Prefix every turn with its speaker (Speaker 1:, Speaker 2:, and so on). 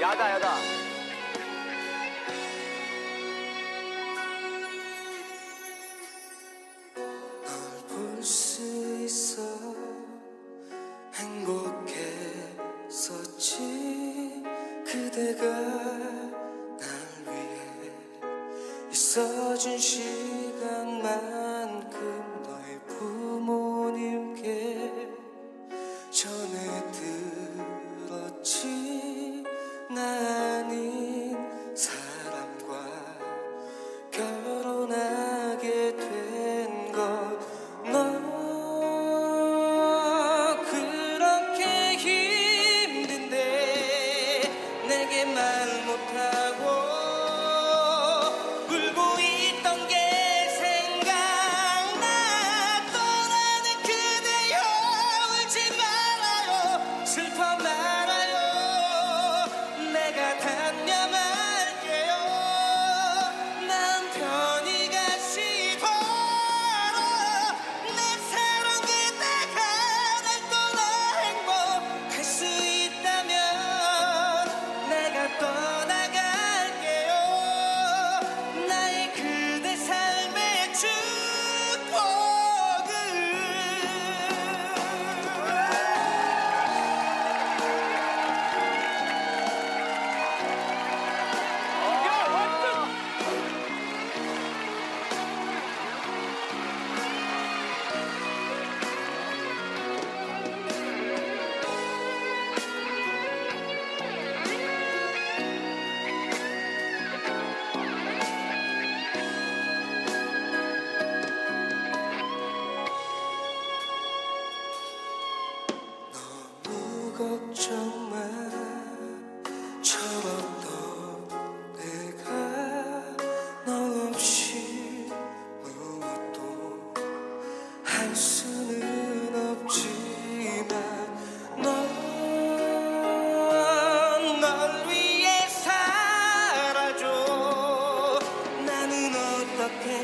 Speaker 1: 야다 야다.
Speaker 2: 널 볼 수 있어 행복했었지. 그대가 날 위해 있어준 시간만큼 너의 부모님께 전해 들었지. 나 아닌 사람과 결혼하게 된 것. 너 그렇게 힘든데 내게 말 못하고 울고 있던 게 생각나. 떠나는 그대여 울지 말아요. 슬퍼 말아요. 내가 단념할게요. 난 편히 가시도록. 내 사랑 그대가 날 떠나 행복할 수 있다면 내가 떠나갈게요. 나의 그대 삶의 축복을. 너무 걱정만 철없던 내가 너 없이 무엇도 할 수는 없지만 넌 널 위해 살아줘. 나는 어떻게